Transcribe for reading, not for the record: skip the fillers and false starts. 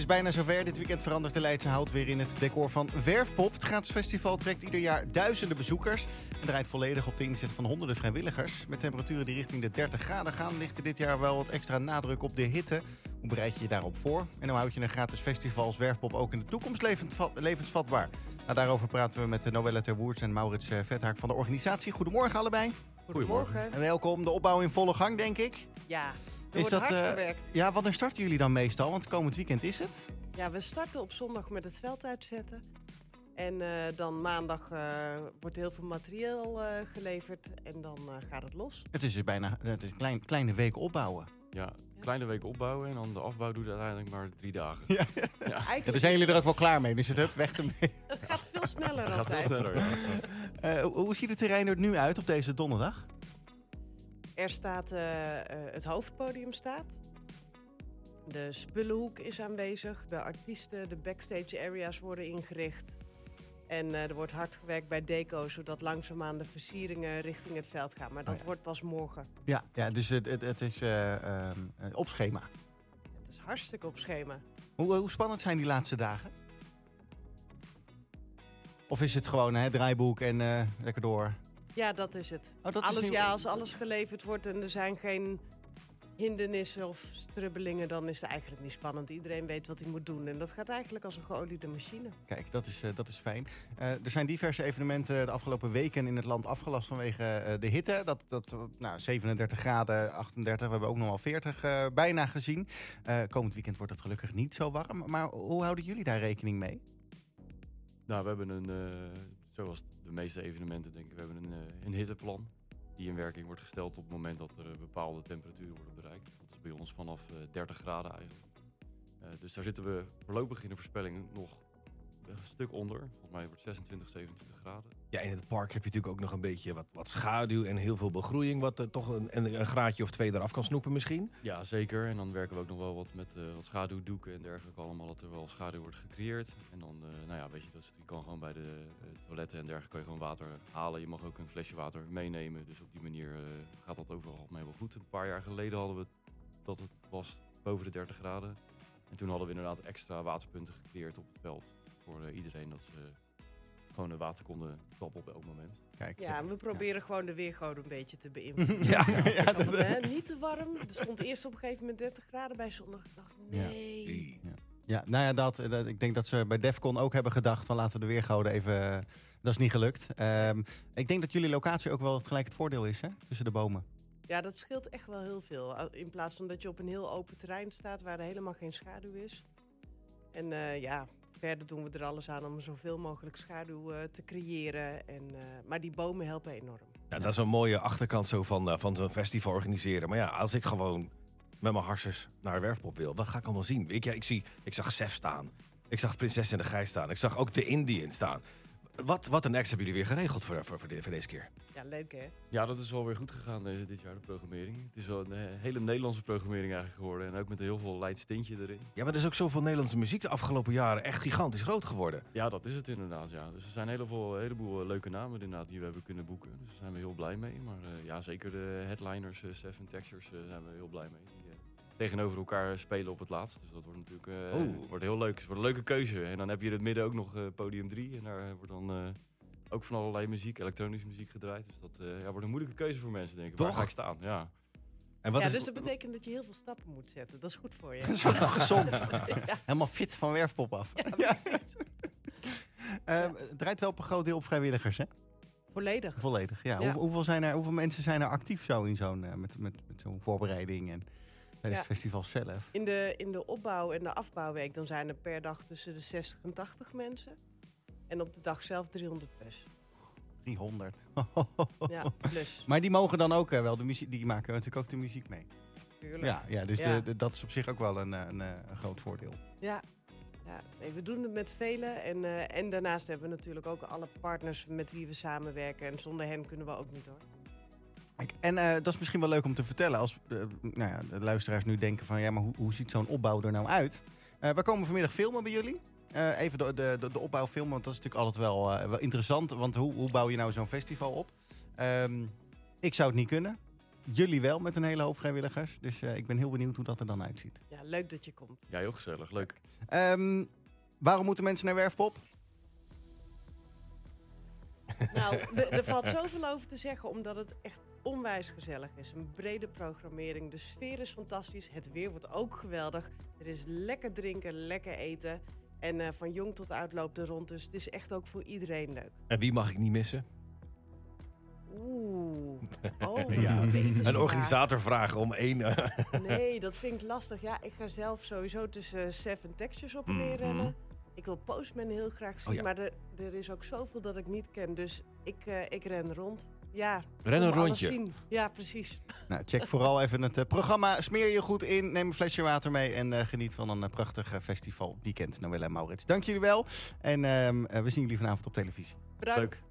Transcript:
is bijna zover. Dit weekend verandert de Leidse Hout weer in het decor van Werfpop. Het gratis festival trekt ieder jaar duizenden bezoekers. En draait volledig op de inzet van honderden vrijwilligers. Met temperaturen die richting de 30 graden gaan, ligt er dit jaar wel wat extra nadruk op de hitte. Hoe bereid je je daarop voor? En hoe houd je een gratis festival als Werfpop ook in de toekomst levensvatbaar? Nou, daarover praten we met Noelle Terwoerts en Maurits Vethaak van de organisatie. Goedemorgen allebei. Goedemorgen. En welkom. De opbouw in volle gang, denk ik. Ja, er wordt hard gewerkt. Ja, wanneer starten jullie dan meestal? Want komend weekend is het. Ja, we starten op zondag met het veld uitzetten. En dan maandag wordt heel veel materieel geleverd en dan gaat het los. Het is dus bijna een kleine week opbouwen. Ja, kleine week opbouwen en dan de afbouw doet uiteindelijk maar 3 dagen. Ja. Ja, dan zijn jullie er ook wel klaar mee, dus het weg ermee. Het gaat veel sneller Dat altijd. gaat veel sneller, ja. Hoe ziet het terrein er nu uit op deze donderdag? Er staat, het hoofdpodium staat. De spullenhoek is aanwezig. De artiesten, de backstage areas worden ingericht. En er wordt hard gewerkt bij deco, zodat langzaamaan de versieringen richting het veld gaan. Maar dat wordt pas morgen. Ja, dus het is op schema. Het is hartstikke op schema. Hoe spannend zijn die laatste dagen? Of is het gewoon draaiboek en lekker door? Ja, dat is het. Als alles geleverd wordt en er zijn geen hindernissen of strubbelingen, dan is het eigenlijk niet spannend. Iedereen weet wat hij moet doen en dat gaat eigenlijk als een geoliede machine. Kijk, dat is fijn. Er zijn diverse evenementen de afgelopen weken in het land afgelast vanwege de hitte. 37 graden, 38, we hebben ook nog wel 40 bijna gezien. Komend weekend wordt het gelukkig niet zo warm. Maar hoe houden jullie daar rekening mee? Nou, we hebben zoals de meeste evenementen denk ik, we hebben een hitteplan die in werking wordt gesteld op het moment dat er bepaalde temperaturen worden bereikt. Dat is bij ons vanaf 30 graden eigenlijk. Dus daar zitten we voorlopig in de voorspelling nog een stuk onder. Volgens mij wordt 26, 27 graden. Ja, in het park heb je natuurlijk ook nog een beetje wat schaduw en heel veel begroeiing. Wat toch een graadje of 2 eraf kan snoepen misschien. Ja, zeker. En dan werken we ook nog wel wat met wat schaduwdoeken en dergelijke allemaal. Dat er wel schaduw wordt gecreëerd. En dan, weet je, je kan gewoon bij de toiletten en dergelijke kan je gewoon water halen. Je mag ook een flesje water meenemen. Dus op die manier gaat dat overal mee wel goed. Een paar jaar geleden hadden we dat het was boven de 30 graden. En toen hadden we inderdaad extra waterpunten gecreëerd op het veld. Voor iedereen dat ze gewoon de water konden tappen op elk moment. Kijk, en we proberen gewoon de weergoden een beetje te beïnvloeden. Niet te warm. Er stond eerst op een gegeven moment 30 graden bij zondag. Ik dacht, nee. Ja, ik denk dat ze bij Defcon ook hebben gedacht van laten we de weergoden even. Dat is niet gelukt. Ik denk dat jullie locatie ook wel gelijk het voordeel is, hè? Tussen de bomen. Ja, dat scheelt echt wel heel veel. In plaats van dat je op een heel open terrein staat waar er helemaal geen schaduw is. En verder doen we er alles aan om zoveel mogelijk schaduw te creëren. Maar die bomen helpen enorm. Ja, dat is een mooie achterkant zo van zo'n festival organiseren. Maar ja, als ik gewoon met mijn harsers naar Werfpop wil, wat ga ik allemaal zien? Ik zag Sef staan. Ik zag Prinses en de Gijs staan. Ik zag ook de Indian staan. Wat een ex hebben jullie weer geregeld voor deze keer? Ja, leuk hè? Ja, dat is wel weer goed gegaan dit jaar, de programmering. Het is wel een hele Nederlandse programmering eigenlijk geworden. En ook met een heel veel Leids tintje erin. Ja, maar er is ook zoveel Nederlandse muziek de afgelopen jaren echt gigantisch groot geworden. Ja, dat is het inderdaad, ja. Dus er zijn een heleboel leuke namen inderdaad die we hebben kunnen boeken. Dus daar zijn we heel blij mee. Maar zeker de headliners, Seven Textures, zijn we heel blij mee. Die tegenover elkaar spelen op het laatst. Dus dat wordt natuurlijk wordt heel leuk. Het wordt een leuke keuze. En dan heb je in het midden ook nog podium 3. En daar wordt dan ook van allerlei muziek, elektronische muziek gedraaid. Dus dat wordt een moeilijke keuze voor mensen, denk ik. Toch? Waar ga ik staan? Ja. En dus dat betekent dat je heel veel stappen moet zetten. Dat is goed voor je. Dat is ook nog gezond. Helemaal fit van Werfpop af. Ja, precies. Het draait wel op een groot deel op vrijwilligers, hè? Volledig, ja. Hoeveel mensen zijn er actief zo in zo'n met zo'n voorbereiding en tijdens het festival zelf? In de opbouw en de afbouwweek dan zijn er per dag tussen de 60 en 80 mensen. En op de dag zelf 300 plus. 300. Ja, plus. Maar die mogen dan ook wel de muziek, die maken natuurlijk ook de muziek mee. Tuurlijk. Ja, dus dat is op zich ook wel een groot voordeel. Ja. Nee, we doen het met velen. En daarnaast hebben we natuurlijk ook alle partners met wie we samenwerken. En zonder hen kunnen we ook niet hoor. En dat is misschien wel leuk om te vertellen als de luisteraars nu denken van ja, maar hoe ziet zo'n opbouw er nou uit? We komen vanmiddag filmen bij jullie. Even de opbouw filmen, want dat is natuurlijk altijd wel interessant. Want hoe bouw je nou zo'n festival op? Ik zou het niet kunnen. jullie wel met een hele hoop vrijwilligers. Dus ik ben heel benieuwd hoe dat er dan uitziet. Ja, leuk dat je komt. Ja, heel gezellig. Leuk. Waarom moeten mensen naar Werfpop? Nou, er valt zoveel over te zeggen, omdat het echt onwijs gezellig is. Een brede programmering, de sfeer is fantastisch, het weer wordt ook geweldig. Er is lekker drinken, lekker eten. En van jong tot oud loopt er rond, dus het is echt ook voor iedereen leuk. En wie mag ik niet missen? Oeh. Ja. Een organisator vragen om 1... Nee, dat vind ik lastig. Ja, ik ga zelf sowieso tussen 7 Textures op en neer rennen. Ik wil Postman heel graag zien, ja. maar er is ook zoveel dat ik niet ken. Dus ik ren rond. Ja, Ren een kom alles rondje. zien. Ja, precies. Nou, check vooral even het programma. Smeer je goed in, neem een flesje water mee en geniet van een prachtig festivalweekend. Noël en Maurits, dank jullie wel. En we zien jullie vanavond op televisie. Bedankt. Leuk.